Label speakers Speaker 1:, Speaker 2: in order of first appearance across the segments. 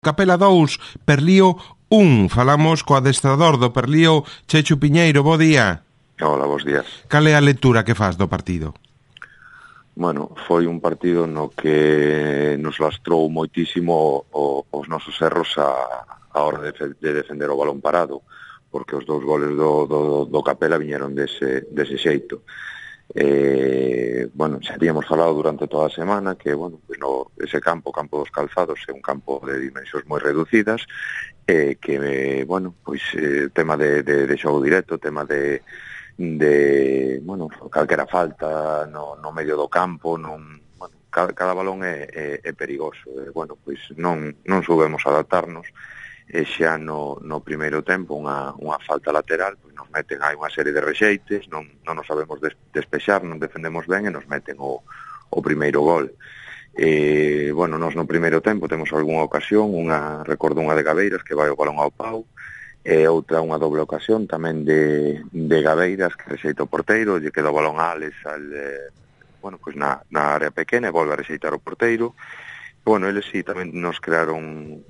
Speaker 1: Capela 2, Perlío 1. Falamos co adestrador do Perlío, Chechu Piñeiro. Bo día.
Speaker 2: Hola, bos días.
Speaker 1: Cal é a lectura que faz do partido?
Speaker 2: Bueno, foi un partido no que nos lastrou moitísimo os nosos erros a hora de defender o balón parado, porque os dous goles do Capela viñeron dese xeito. Bueno, xa tíamos falado durante toda a semana que, bueno, pues ese campo dos Calzados, é un campo de dimensións moi reducidas, que, bueno, pois tema de xogo directo, tema de bueno, calquera falta no medio do campo, bueno, cada balón é perigoso, bueno, pois non soubemos adaptarnos, e xa no primeiro tempo unha falta lateral, pois nos meten aí unha serie de rexeites, non nos sabemos despexar, non defendemos ben e nos meten o primeiro gol. Bueno, nos no primeiro tempo temos algunha ocasión, recordo unha de Gabeiras que vai o balón ao pau, e outra unha doble ocasión tamén de Gabeiras que rexeita o porteiro, lle queda o balón a Alex bueno, pois na área pequena e volve a rexeitar o porteiro. Bueno, eles sí tamén nos crearon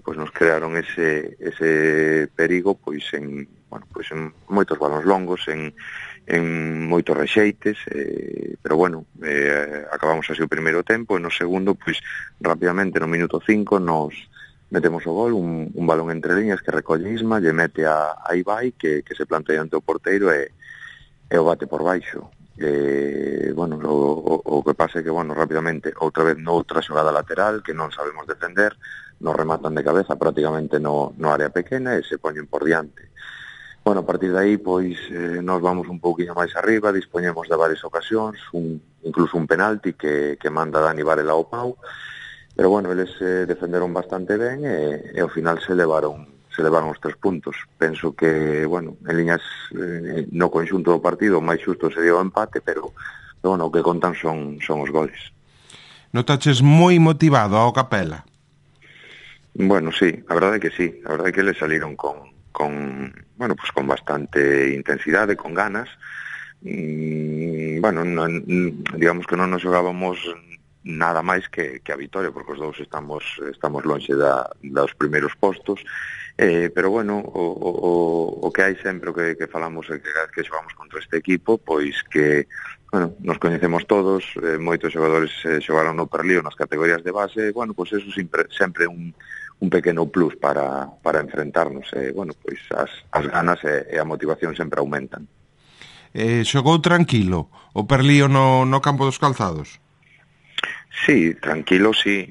Speaker 2: ese perigo pois en moitos balóns longos, en moitos rexeites, pero bueno, acabamos así o primeiro tempo, e no segundo, pois rapidamente no minuto 5 nos metemos o gol, un balón entre líneas que recolle Isma, lle mete a Ibai que se plantea ante o porteiro e o bate por baixo. Bueno, o que pasa é que, bueno, rapidamente, outra vez noutra xogada lateral que non sabemos defender, nos rematan de cabeza prácticamente no área pequena e se poñen por diante. Bueno, a partir de aí, pois, nos vamos un pouquinho máis arriba, dispoñemos de varias ocasións, incluso un penalti que manda Dani Varela ao pau, pero bueno, eles defenderon bastante ben e ao final se levaron os 3 puntos. Penso que, bueno, en liñas no conxunto do partido o máis xusto sería o empate, pero bueno, o que contan son os goles.
Speaker 1: Notaches moi motivado ao Capela?
Speaker 2: Bueno, sí, a verdade é que sí. A verdade é que eles saliron con bastante intensidade, con ganas. Bueno, digamos que non nos xogábamos nada máis que a vitoria, porque os dous estamos lonxe dos primeiros postos, pero bueno, o que hai sempre, o que falamos é que xogamos contra este equipo, pois que, bueno, nos coñecemos todos, moitos xogadores xogaron no Perlío nas categorías de base, bueno, pois eso sempre un pequeno plus para enfrentarnos, bueno, pois as ganas e a motivación sempre aumentan.
Speaker 1: Xogou tranquilo o Perlío no campo dos Calzados?
Speaker 2: Sí, tranquilo, sí.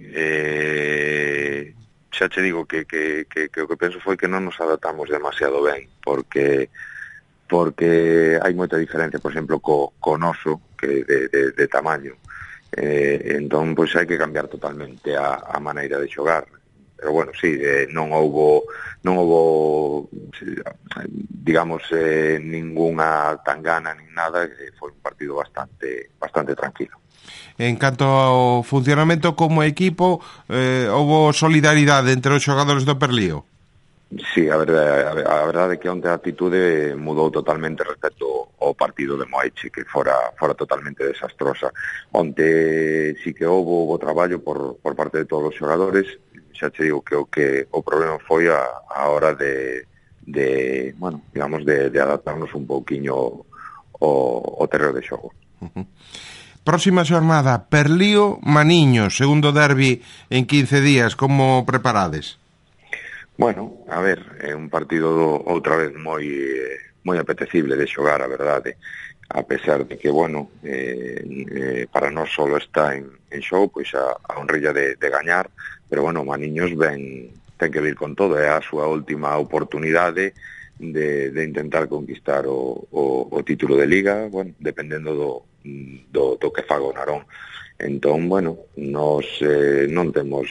Speaker 2: Xa che digo que o que penso foi que non nos adaptamos demasiado ben, porque hai moita diferencia, por exemplo, co noso, que de tamaño. Entón, pois hai que cambiar totalmente a maneira de xogar. Pero bueno, sí, non houbo digamos, ningunha tangana nin nada, foi un partido bastante tranquilo.
Speaker 1: En canto ao funcionamento como equipo, houbo solidaridade entre os xogadores do Perlío?
Speaker 2: Sí, a verdade é que onte a actitude mudou totalmente respecto ao partido de Moeche, que fora totalmente desastrosa. Onte sí que houbo traballo por parte de todos os xogadores. Xa te digo que o problema foi a hora de bueno, digamos, de adaptarnos un pouquiño ao terreo de xogo.
Speaker 1: Próxima xornada, Perlío Maniños, segundo derbi en 15 días, como preparades?
Speaker 2: Bueno, a ver, é un partido outra vez moi apetecible de xogar, a verdade, a pesar de que, bueno, para nós solo está en xogo, pois a honrilla de gañar, pero bueno, Maniños ten que vir con todo, é a súa última oportunidade de intentar conquistar o título de Liga, bueno, dependendo do que faga o Narón. Entón, bueno, nos non temos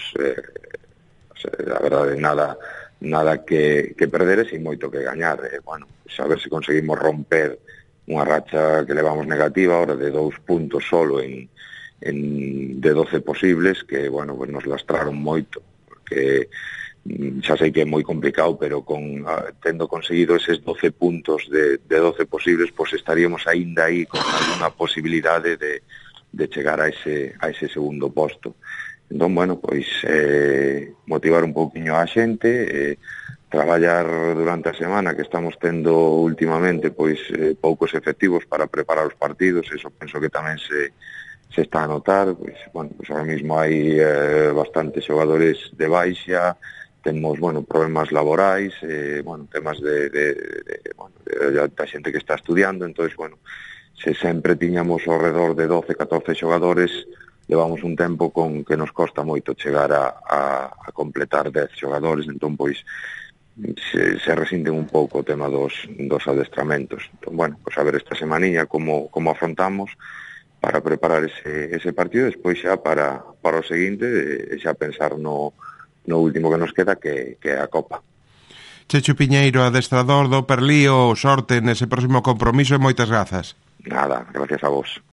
Speaker 2: a verdade nada que perder e sin moito que gañar. Bueno, a ver se conseguimos romper unha racha que levamos negativa ahora de 2 puntos solo de 12 posibles, que, bueno, pues nos lastraron moito, porque xa sei que é moi complicado, pero tendo conseguido eses 12 puntos de 12 posibles, pois estaríamos aínda aí con alguna posibilidade de chegar a ese segundo posto. Entón, bueno, pois motivar un pouquiño a xente, traballar durante a semana, que estamos tendo últimamente pois poucos efectivos para preparar os partidos, eso penso que tamén se está a notar, pois, bueno, pois ahora mismo hai bastantes xogadores de baixa, temos, bueno, problemas laborais, bueno, temas da xente que está estudiando, entonces, bueno, se sempre tiñamos ao redor de 12, 14 xogadores, levamos un tempo con que nos costa moito chegar a completar 10 xogadores, entón, pois, se resienten un pouco o tema dos adestramentos. Entón, bueno, pois a ver esta semaniña como afrontamos para preparar ese partido, despois xa para o seguinte, e xa pensar no último que nos queda, que é a Copa.
Speaker 1: Chechu Piñeiro, adestrador do Perlío, sorte nese próximo compromiso e moitas grazas.
Speaker 2: Nada, gracias a vos.